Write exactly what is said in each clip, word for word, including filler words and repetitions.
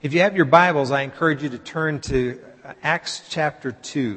If you have your Bibles, I encourage you to turn to Acts chapter two.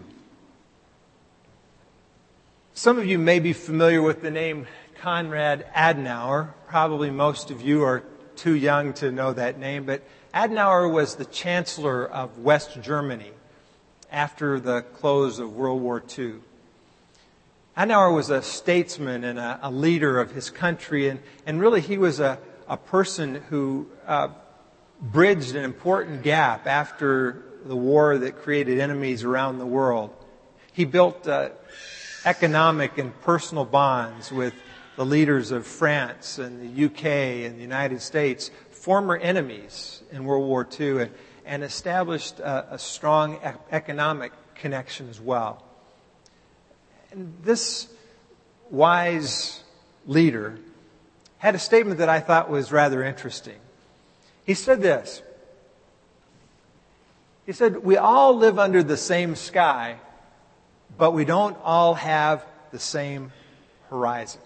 Some of you may be familiar with the name Konrad Adenauer. Probably most of you are too young to know that name, but Adenauer was the Chancellor of West Germany after the close of World War Two. Adenauer was a statesman and a, a leader of his country, and, and really he was a, a person who uh, bridged an important gap after the war that created enemies around the world. He built uh, economic and personal bonds with the leaders of France and the U K and the United States, former enemies in World War Two, and, and established a, a strong e- economic connection as well. And this wise leader had a statement that I thought was rather interesting. He said this. He said, "We all live under the same sky, but we don't all have the same horizon."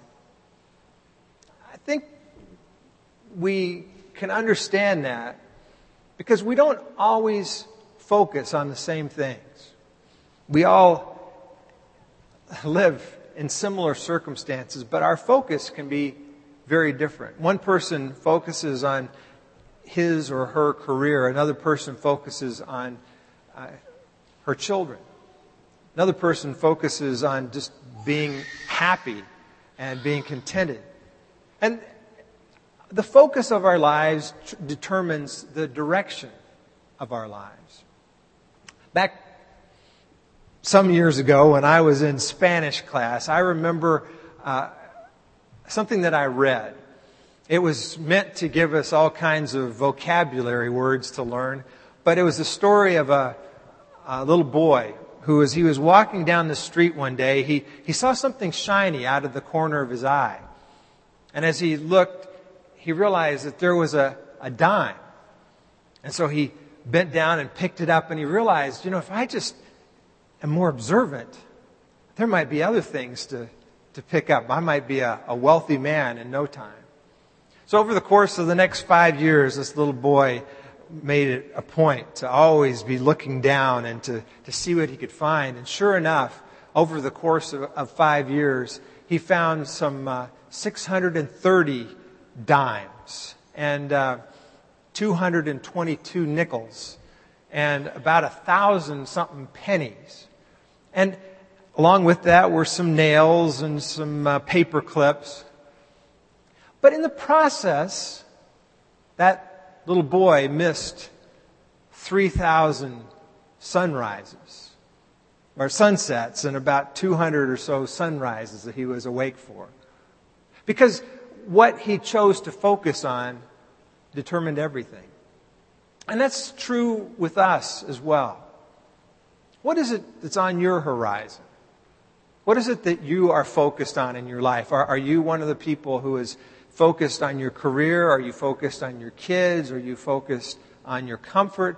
I think we can understand that because we don't always focus on the same things. We all live in similar circumstances, but our focus can be very different. One person focuses on his or her career. Another person focuses on uh, her children. Another person focuses on just being happy and being contented. And the focus of our lives t- determines the direction of our lives. Back some years ago when I was in Spanish class, I remember uh, something that I read. It was meant to give us all kinds of vocabulary words to learn, but it was the story of a, a little boy who, as he was walking down the street one day, he, he saw something shiny out of the corner of his eye. And as he looked, he realized that there was a, a dime. And so he bent down and picked it up, and he realized, you know, if I just am more observant, there might be other things to, to pick up. I might be a, a wealthy man in no time. So over the course of the next five years, this little boy made it a point to always be looking down and to, to see what he could find. And sure enough, over the course of, of five years, he found some uh, six hundred thirty dimes and uh, two hundred twenty-two nickels and about a thousand something pennies. And along with that were some nails and some uh, paper clips. But in the process, that little boy missed three thousand sunrises or sunsets and about two hundred or so sunrises that he was awake for. Because what he chose to focus on determined everything. And that's true with us as well. What is it that's on your horizon? What is it that you are focused on in your life? Are, are you one of the people who is focused on your career? Are you focused on your kids? Are you focused on your comfort?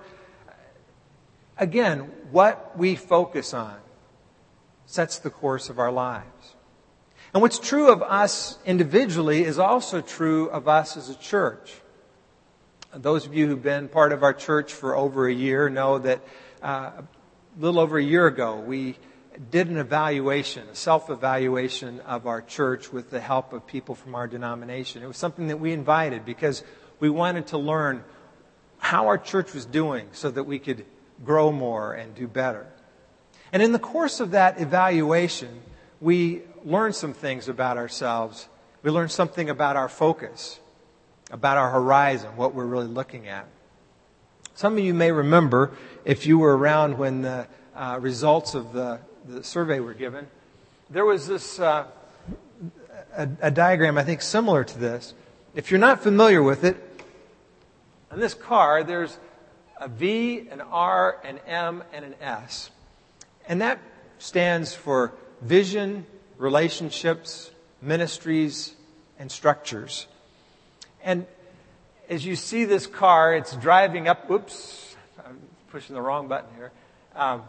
Again, what we focus on sets the course of our lives. And what's true of us individually is also true of us as a church. Those of you who've been part of our church for over a year know that uh, a little over a year ago we did an evaluation, a self-evaluation of our church with the help of people from our denomination. It was something that we invited because we wanted to learn how our church was doing so that we could grow more and do better. And in the course of that evaluation, we learned some things about ourselves. We learned something about our focus, about our horizon, what we're really looking at. Some of you may remember, if you were around when the uh, results of the the survey were given, there was this uh, a, a diagram, I think, similar to this. If you're not familiar with it, on this card, there's a V, an R, an M, and an S. And that stands for vision, relationships, ministries, and structures. And as you see this car, it's driving up, whoops, I'm pushing the wrong button here. Um,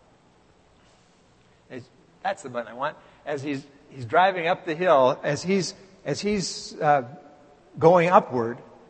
That's the button I want. As he's he's driving up the hill, as he's as he's uh, going upward,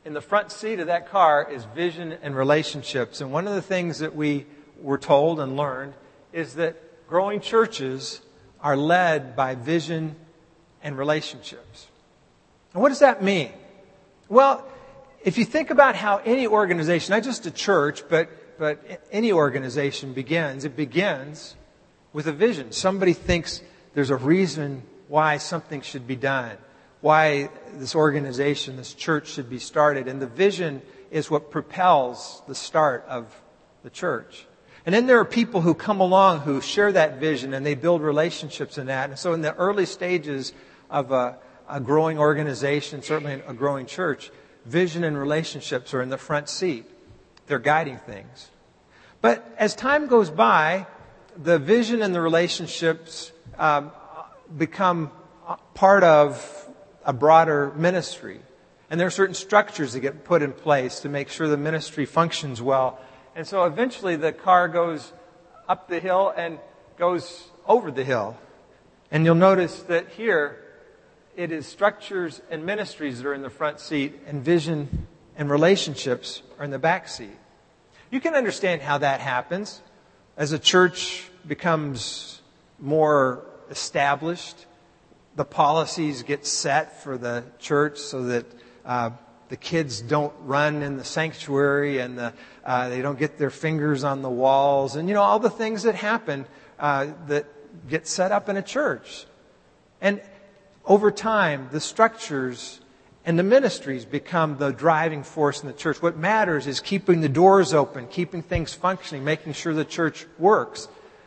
in the front seat of that car is vision and relationships. And one of the things that we were told and learned is that growing churches are led by vision and relationships. And what does that mean? Well, if you think about how any organization, not just a church, but, but any organization begins, it begins with a vision. Somebody thinks there's a reason why something should be done, why this organization, this church should be started. And the vision is what propels the start of the church. And then there are people who come along who share that vision and they build relationships in that. And so in the early stages of a, a growing organization, certainly a growing church, vision and relationships are in the front seat. They're guiding things. But as time goes by, the vision and the relationships um, become part of a broader ministry. And there are certain structures that get put in place to make sure the ministry functions well. And so eventually the car goes up the hill and goes over the hill. And you'll notice that here it is structures and ministries that are in the front seat, and vision and relationships are in the back seat. You can understand how that happens. As a church becomes more established, the policies get set for the church so that uh, the kids don't run in the sanctuary and the, uh, they don't get their fingers on the walls. And, you know, all the things that happen uh, that get set up in a church. And over time, the structures and the ministries become the driving force in the church. What matters is keeping the doors open, keeping things functioning, making sure the church works.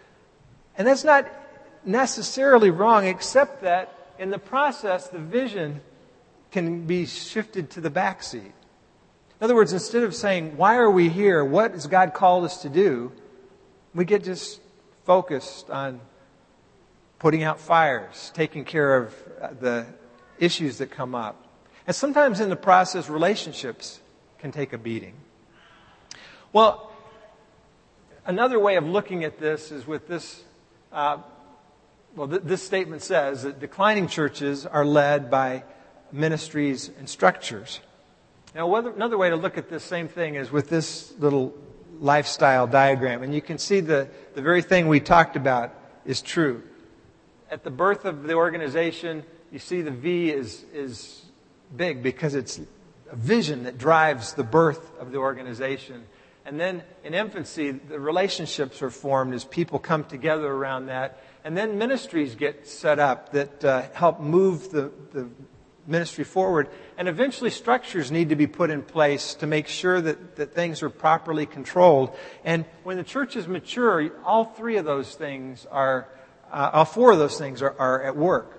And that's not necessarily wrong, except that in the process, the vision can be shifted to the back seat. In other words, instead of saying, why are we here? What has God called us to do? We get just focused on putting out fires, taking care of the issues that come up. And sometimes in the process, relationships can take a beating. Well, another way of looking at this is with this, uh, well, th- this statement says that declining churches are led by ministries and structures. Now, whether, another way to look at this same thing is with this little lifestyle diagram. And you can see the, the very thing we talked about is true. At the birth of the organization, you see the V is, is big because it's a vision that drives the birth of the organization. And then in infancy, the relationships are formed as people come together around that. And then ministries get set up that uh, help move the, the ministry forward. And eventually structures need to be put in place to make sure that, that things are properly controlled. And when the church is mature, all three of those things are, uh, all four of those things are, are at work.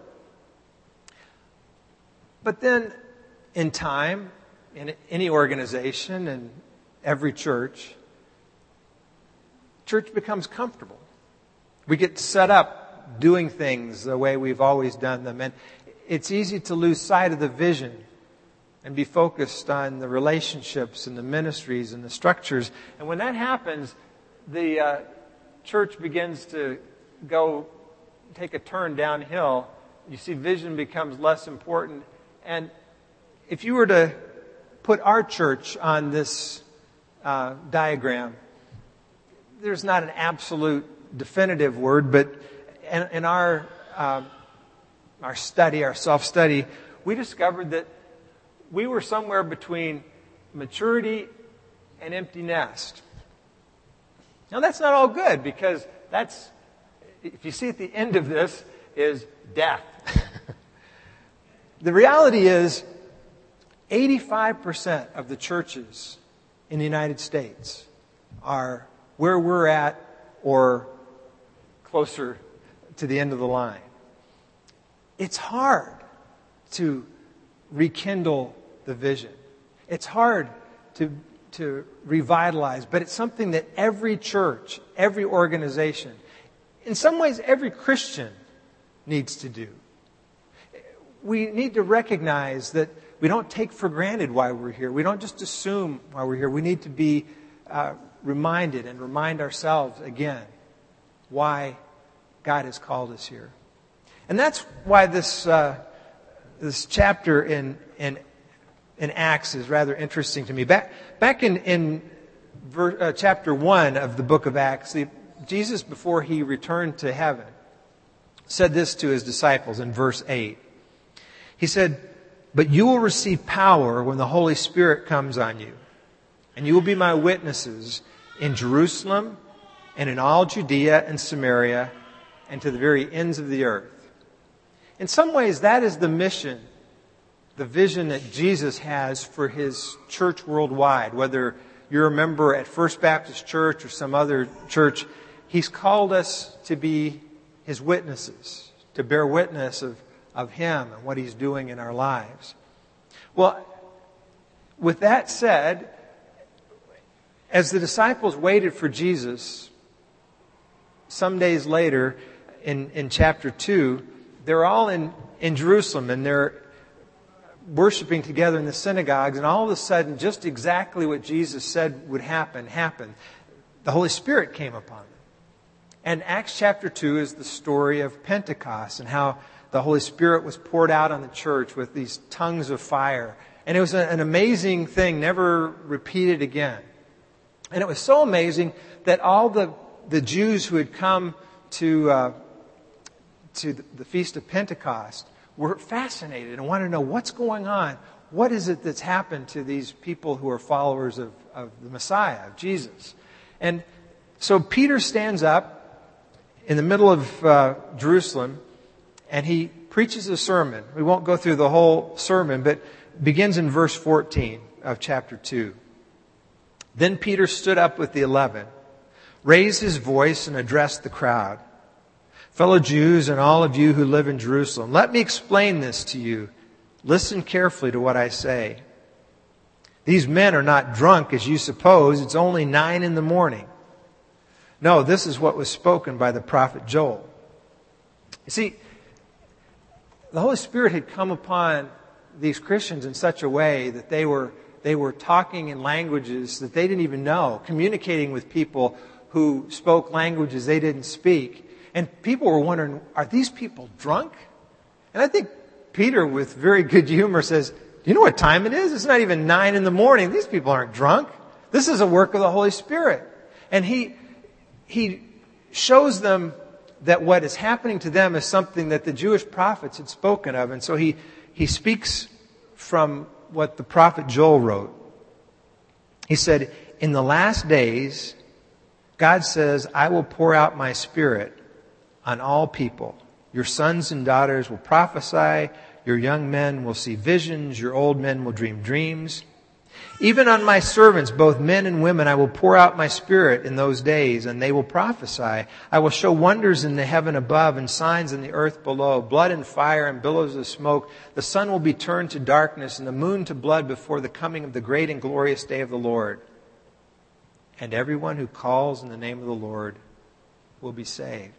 But then in time, in any organization and every church, church becomes comfortable. We get set up doing things the way we've always done them. And it's easy to lose sight of the vision and be focused on the relationships and the ministries and the structures. And when that happens, the uh, church begins to go take a turn downhill. You see, vision becomes less important. And if you were to put our church on this uh, diagram, there's not an absolute definitive word, but in, in our uh, our study, our self-study, we discovered that we were somewhere between maturity and empty nest. Now that's not all good, because that's, if you see at the end of this, is death. The reality is eighty-five percent of the churches in the United States are where we're at or closer to the end of the line. It's hard to rekindle the vision. It's hard to, to revitalize, but it's something that every church, every organization, in some ways every Christian needs to do. We need to recognize that we don't take for granted why we're here. We don't just assume why we're here. We need to be uh, reminded and remind ourselves again why God has called us here. And that's why this uh, this chapter in in in Acts is rather interesting to me. Back, back in, in ver, uh, chapter one of the book of Acts, the, Jesus, before he returned to heaven, said this to his disciples in verse eight. He said, "But you will receive power when the Holy Spirit comes on you, and you will be my witnesses in Jerusalem and in all Judea and Samaria and to the very ends of the earth." In some ways, that is the mission, the vision that Jesus has for his church worldwide. Whether you're a member at First Baptist Church or some other church, he's called us to be his witnesses, to bear witness of, of him and what he's doing in our lives. Well, with that said, as the disciples waited for Jesus, some days later in, in chapter two, they're all in, in Jerusalem and they're worshiping together in the synagogues, and all of a sudden, just exactly what Jesus said would happen, happened. The Holy Spirit came upon them. And Acts chapter two is the story of Pentecost and how the Holy Spirit was poured out on the church with these tongues of fire. And it was an amazing thing, never repeated again. And it was so amazing that all the, the Jews who had come to, uh, to the Feast of Pentecost were fascinated and wanted to know what's going on. What is it that's happened to these people who are followers of, of the Messiah, of Jesus? And so Peter stands up in the middle of uh, Jerusalem and he preaches a sermon. We won't go through the whole sermon, but begins in verse fourteen of chapter two. "Then Peter stood up with the eleven, raised his voice and addressed the crowd. 'Fellow Jews and all of you who live in Jerusalem, let me explain this to you. Listen carefully to what I say. These men are not drunk as you suppose. It's only nine in the morning. No, this is what was spoken by the prophet Joel.'" You see, the Holy Spirit had come upon these Christians in such a way that they were they were talking in languages that they didn't even know, communicating with people who spoke languages they didn't speak. And people were wondering, are these people drunk? And I think Peter, with very good humor, says, "Do you know what time it is? It's not even nine in the morning. These people aren't drunk. This is a work of the Holy Spirit." And he he shows them that what is happening to them is something that the Jewish prophets had spoken of. And so he, he speaks from what the prophet Joel wrote. He said, "In the last days, God says, I will pour out my Spirit on all people. Your sons and daughters will prophesy. Your young men will see visions. Your old men will dream dreams. Even on my servants, both men and women, I will pour out my Spirit in those days, and they will prophesy. I will show wonders in the heaven above and signs in the earth below, blood and fire and billows of smoke. The sun will be turned to darkness and the moon to blood before the coming of the great and glorious day of the Lord. And everyone who calls in the name of the Lord will be saved."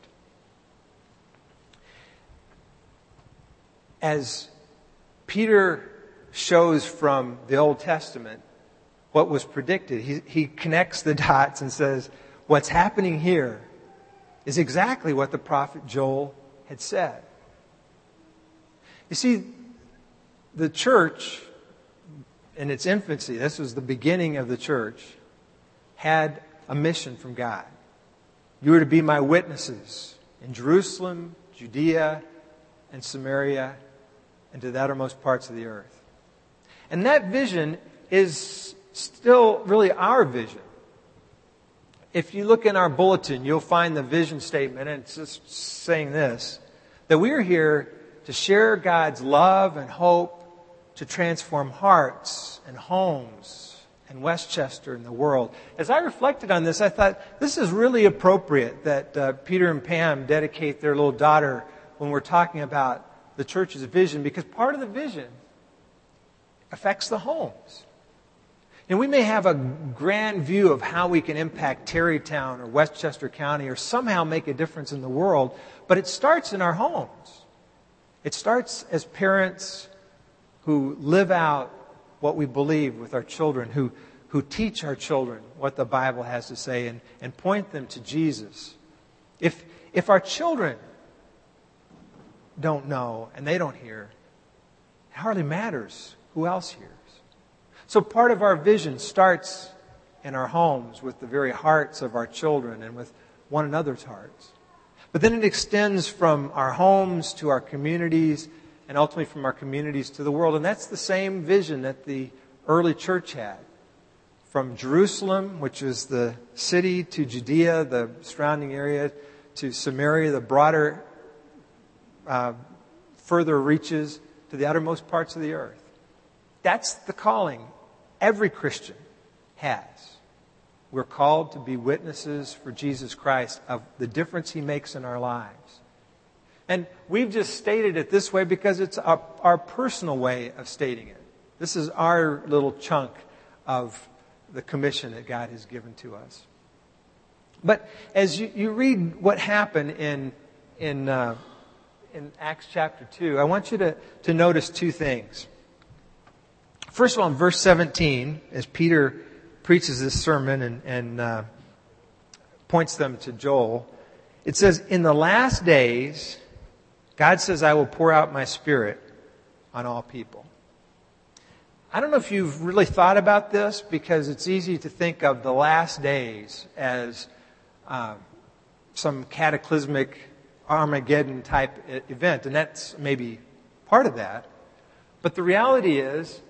As Peter shows from the Old Testament what was predicted, he, he connects the dots and says, what's happening here is exactly what the prophet Joel had said. You see, the church in its infancy, this was the beginning of the church, had a mission from God. You are to be my witnesses in Jerusalem, Judea, and Samaria, and to the uttermost parts of the earth. And that vision is still really our vision. If you look in our bulletin, you'll find the vision statement, and it's just saying this, that we are here to share God's love and hope to transform hearts and homes and Westchester and the world. As I reflected on this, I thought this is really appropriate that uh, Peter and Pam dedicate their little daughter when we're talking about the church's vision, because part of the vision affects the homes. And we may have a grand view of how we can impact Terrytown or Westchester County or somehow make a difference in the world, but it starts in our homes. It starts as parents who live out what we believe with our children, who, who teach our children what the Bible has to say and, and point them to Jesus. If, if our children don't know and they don't hear, it hardly matters who else hears. So part of our vision starts in our homes with the very hearts of our children and with one another's hearts. But then it extends from our homes to our communities and ultimately from our communities to the world. And that's the same vision that the early church had. From Jerusalem, which is the city, to Judea, the surrounding area, to Samaria, the broader, uh, further reaches to the uttermost parts of the earth. That's the calling every Christian has. We're called to be witnesses for Jesus Christ of the difference He makes in our lives. And we've just stated it this way because it's our, our personal way of stating it. This is our little chunk of the commission that God has given to us. But as you, you read what happened in in uh, in Acts chapter two, I want you to, to notice two things. First of all, in verse seventeen, as Peter preaches this sermon and, and uh, points them to Joel, it says, "In the last days, God says, I will pour out my Spirit on all people." I don't know if you've really thought about this, because it's easy to think of the last days as uh, some cataclysmic Armageddon type event, and that's maybe part of that. But the reality is,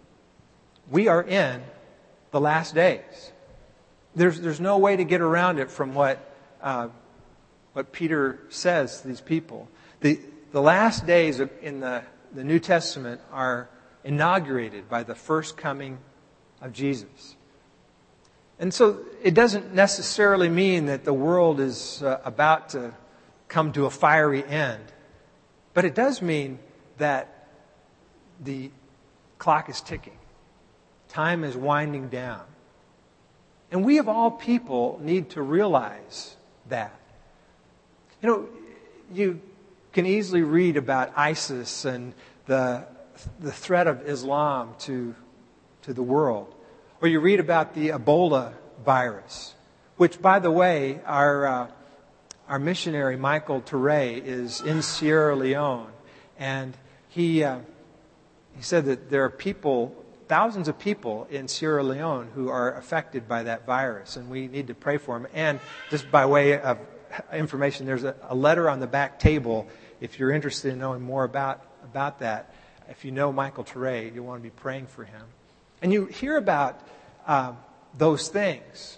we are in the last days. There's there's no way to get around it from what uh, what Peter says to these people. The the last days in the, the New Testament are inaugurated by the first coming of Jesus. And so it doesn't necessarily mean that the world is uh, about to come to a fiery end. But it does mean that the clock is ticking. Time is winding down. And we of all people need to realize that. You know, you can easily read about ISIS and the the threat of Islam to to the world. Or you read about the Ebola virus, which, by the way, our uh, our missionary Michael Ture is in Sierra Leone, and he uh, he said that there are people, thousands of people in Sierra Leone who are affected by that virus, and we need to pray for them. And just by way of information, there's a, a letter on the back table if you're interested in knowing more about about that. If you know Michael Ture, you'll want to be praying for him. And you hear about um, those things.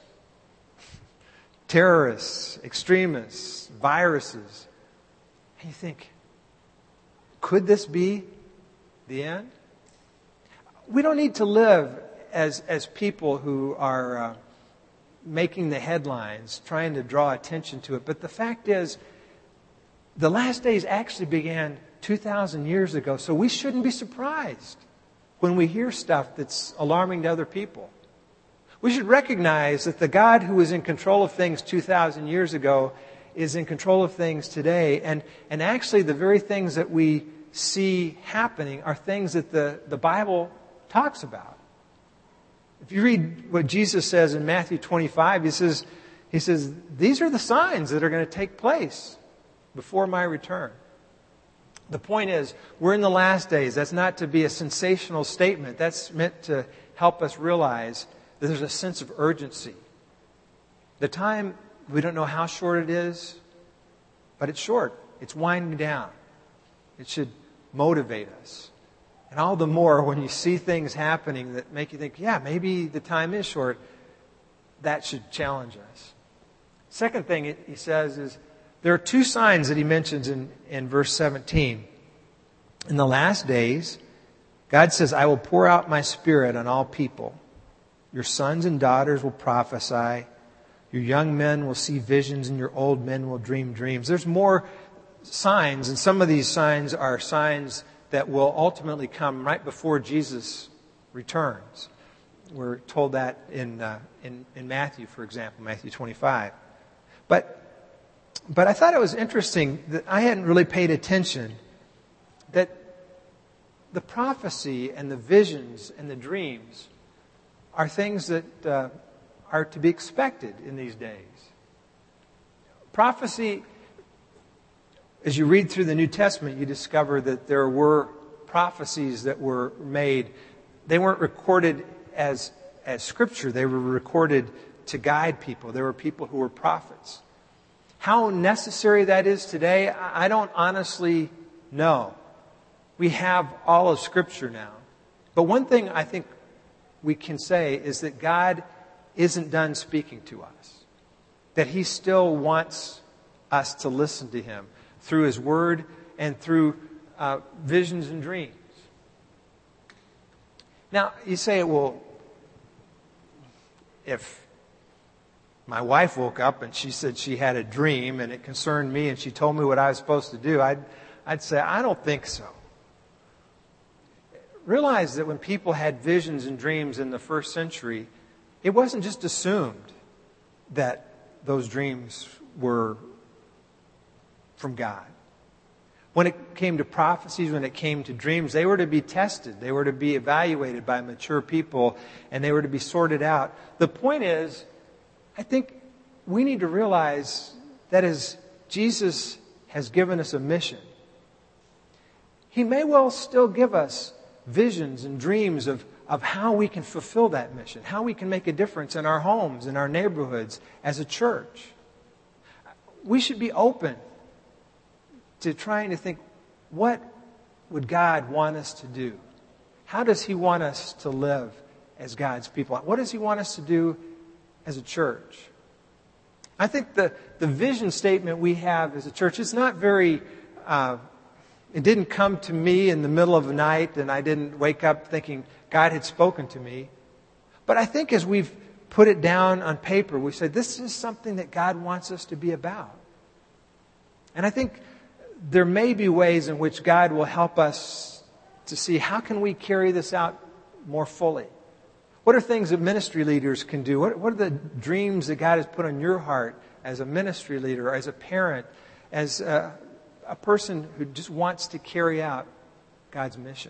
Terrorists, extremists, viruses. And you think, could this be the end? We don't need to live as, as people who are uh, making the headlines, trying to draw attention to it. But the fact is, the last days actually began two thousand years ago, so we shouldn't be surprised when we hear stuff that's alarming to other people. We should recognize that the God who was in control of things two thousand years ago is in control of things today, and, and actually the very things that we see happening are things that the, the Bible talks about. If you read what Jesus says in Matthew twenty-five, he says, he says, these are the signs that are going to take place before my return. The point is, we're in the last days. That's not to be a sensational statement. That's meant to help us realize that there's a sense of urgency. The time, we don't know how short it is, but it's short. It's winding down. It should motivate us. And all the more when you see things happening that make you think, yeah, maybe the time is short, that should challenge us. Second thing he says is, there are two signs that he mentions in, in verse seventeen. In the last days, God says, I will pour out my Spirit on all people. Your sons and daughters will prophesy. Your young men will see visions, and your old men will dream dreams. There's more signs, and some of these signs are signs that will ultimately come right before Jesus returns. We're told that in uh, in, in Matthew, for example, Matthew twenty-five. But But I thought it was interesting that I hadn't really paid attention that the prophecy and the visions and the dreams are things that uh, are to be expected in these days. Prophecy, as you read through the New Testament, you discover that there were prophecies that were made. They weren't recorded as, as Scripture. They were recorded to guide people. There were people who were prophets. How necessary that is today, I don't honestly know. We have all of Scripture now. But one thing I think we can say is that God isn't done speaking to us. That He still wants us to listen to Him through His Word and through uh, visions and dreams. Now, you say, well, if my wife woke up and she said she had a dream and it concerned me and she told me what I was supposed to do, I'd, I'd say, I don't think so. Realize that when people had visions and dreams in the first century, it wasn't just assumed that those dreams were from God. When it came to prophecies, when it came to dreams, they were to be tested. They were to be evaluated by mature people, and they were to be sorted out. The point is, I think we need to realize that as Jesus has given us a mission, He may well still give us visions and dreams of, of how we can fulfill that mission, how we can make a difference in our homes, in our neighborhoods, as a church. We should be open to trying to think, what would God want us to do? How does He want us to live as God's people? What does He want us to do as a church? I think the, the vision statement we have as a church is not very, uh, it didn't come to me in the middle of the night and I didn't wake up thinking God had spoken to me. But I think as we've put it down on paper, we said this is something that God wants us to be about. And I think there may be ways in which God will help us to see how can we carry this out more fully. What are things that ministry leaders can do? What, what are the dreams that God has put on your heart as a ministry leader, as a parent, as a, a person who just wants to carry out God's mission?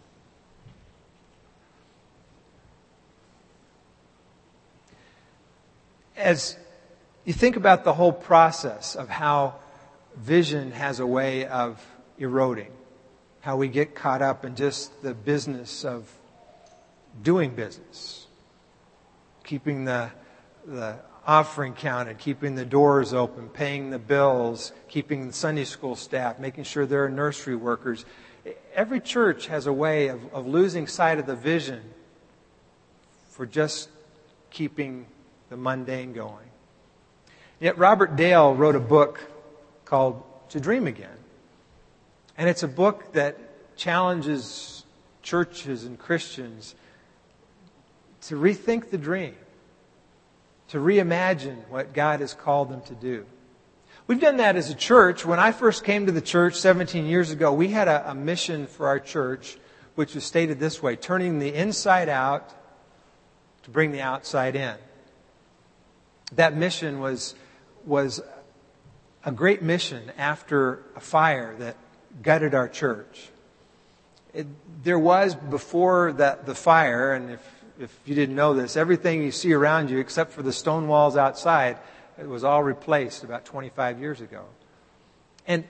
As you think about the whole process of how vision has a way of eroding, how we get caught up in just the business of doing business, keeping the the offering counted, keeping the doors open, paying the bills, keeping the Sunday school staff, making sure there are nursery workers. Every church has a way of, of losing sight of the vision for just keeping the mundane going. Yet Robert Dale wrote a book called To Dream Again. And it's a book that challenges churches and Christians to rethink the dream, to reimagine what God has called them to do. We've done that as a church. When I first came to the church seventeen years ago, we had a, a mission for our church, which was stated this way: turning the inside out to bring the outside in. That mission was, was a great mission after a fire that gutted our church. It, there was, before the, the fire, and if If you didn't know this, everything you see around you, except for the stone walls outside, it was all replaced about twenty-five years ago. And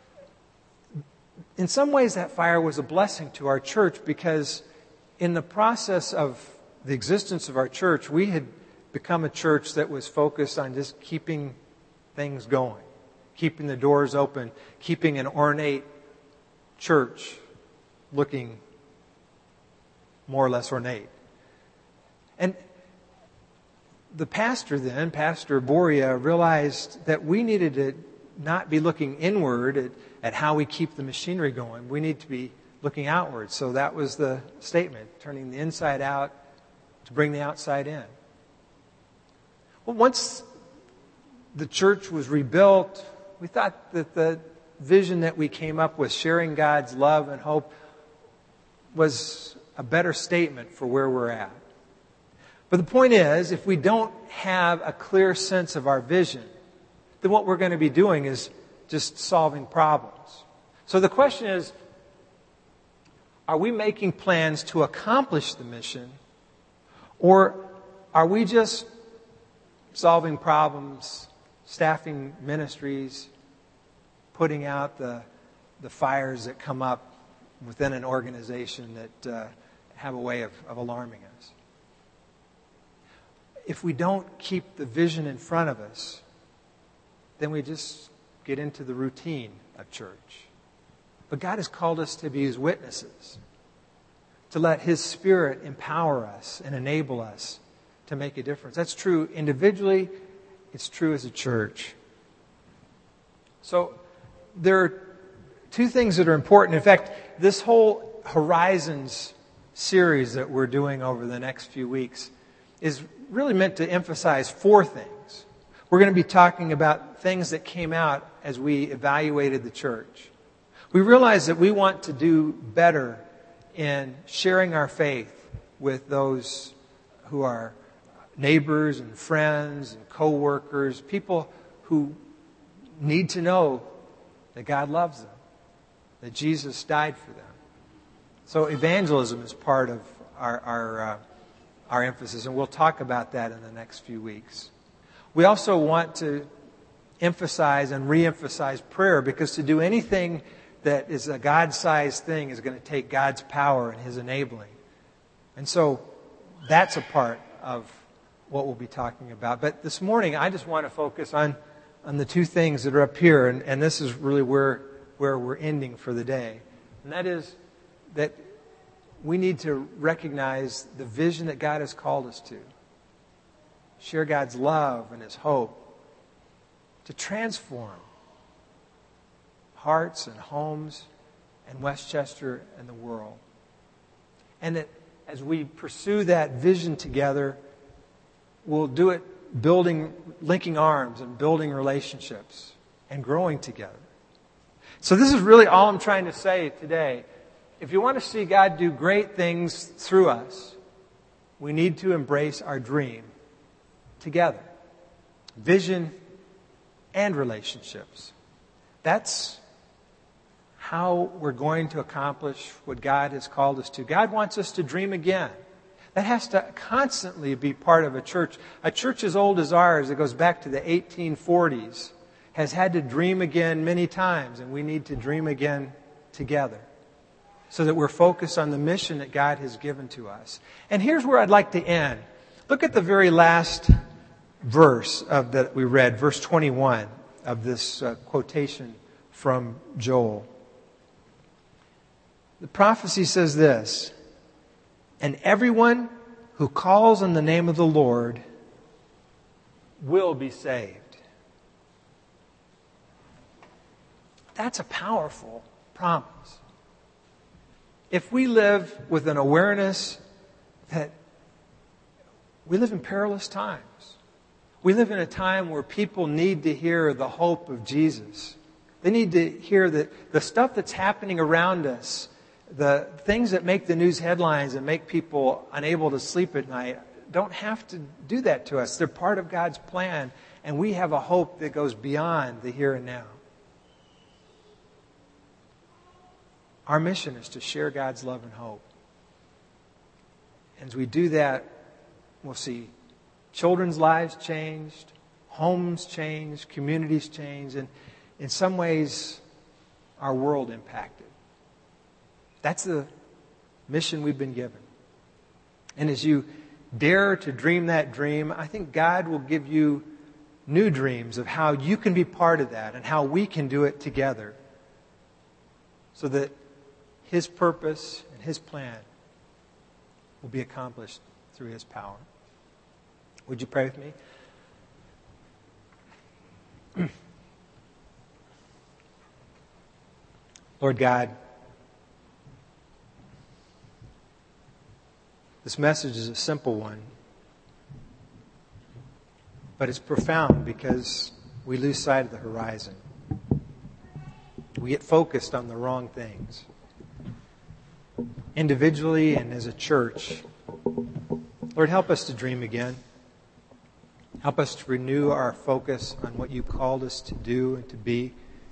in some ways, that fire was a blessing to our church, because in the process of the existence of our church, we had become a church that was focused on just keeping things going, keeping the doors open, keeping an ornate church looking more or less ornate. And the pastor then, Pastor Boria, realized that we needed to not be looking inward at, at how we keep the machinery going. We need to be looking outward. So that was the statement, turning the inside out to bring the outside in. Well, once the church was rebuilt, we thought that the vision that we came up with, sharing God's love and hope, was a better statement for where we're at. But the point is, if we don't have a clear sense of our vision, then what we're going to be doing is just solving problems. So the question is, are we making plans to accomplish the mission, or are we just solving problems, staffing ministries, putting out the, the fires that come up within an organization that uh, have a way of, of alarming us? if we don't keep the vision in front of us, then we just get into the routine of church. But God has called us to be His witnesses, to let His Spirit empower us and enable us to make a difference. That's true individually. It's true as a church. So there are two things that are important. In fact, this whole Horizons series that we're doing over the next few weeks is really meant to emphasize four things. We're going to be talking about things that came out as we evaluated the church. We realized that we want to do better in sharing our faith with those who are neighbors and friends and co-workers, people who need to know that God loves them, that Jesus died for them. So evangelism is part of our our, uh, our emphasis, and we'll talk about that in the next few weeks. We also want to emphasize and re-emphasize prayer, because to do anything that is a God-sized thing is going to take God's power and His enabling. And so that's a part of what we'll be talking about. But this morning, I just want to focus on, on the two things that are up here, and, and this is really where, where we're ending for the day. And that is that we need to recognize the vision that God has called us to. Share God's love and His hope to transform hearts and homes and Westchester and the world. And that as we pursue that vision together, we'll do it building, linking arms and building relationships and growing together. So this is really all I'm trying to say today. If you want to see God do great things through us, we need to embrace our dream together. Vision and relationships. That's how we're going to accomplish what God has called us to. God wants us to dream again. That has to constantly be part of a church. A church as old as ours, that goes back to the eighteen forties, has had to dream again many times, and we need to dream again together so that we're focused on the mission that God has given to us. And here's where I'd like to end. Look at the very last verse of that we read, verse twenty-one of this uh, quotation from Joel. The prophecy says this: "And everyone who calls on the name of the Lord will be saved." That's a powerful promise. If we live with an awareness that we live in perilous times, we live in a time where people need to hear the hope of Jesus. They need to hear that the stuff that's happening around us, the things that make the news headlines and make people unable to sleep at night, don't have to do that to us. They're part of God's plan, and we have a hope that goes beyond the here and now. Our mission is to share God's love and hope. And as we do that, we'll see children's lives changed, homes changed, communities changed, and in some ways, our world impacted. That's the mission we've been given. And as you dare to dream that dream, I think God will give you new dreams of how you can be part of that and how we can do it together so that His purpose and His plan will be accomplished through His power. Would you pray with me? Lord God, this message is a simple one, but it's profound because we lose sight of the horizon. We get focused on the wrong things. Individually and as a church. Lord, help us to dream again. Help us to renew our focus on what you called us to do and to be.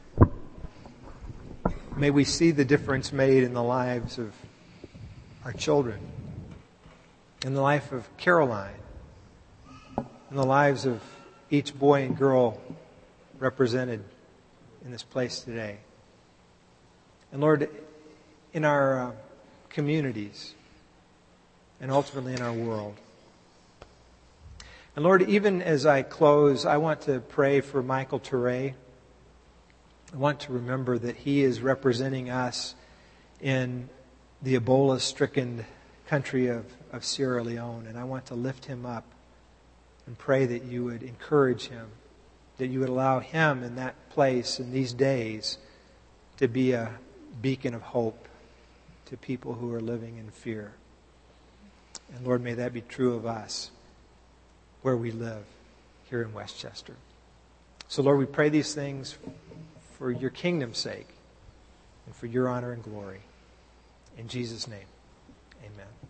May we see the difference made in the lives of our children, in the life of Caroline, in the lives of each boy and girl represented in this place today. And Lord, in our uh, communities and ultimately in our world. And Lord, even as I close, I want to pray for Michael Ture. I want to remember that he is representing us in the Ebola-stricken country of, of Sierra Leone. And I want to lift him up and pray that you would encourage him, that you would allow him in that place in these days to be a beacon of hope to people who are living in fear. And Lord, may that be true of us where we live here in Westchester. So Lord, we pray these things for your kingdom's sake and for your honor and glory. In Jesus' name, amen.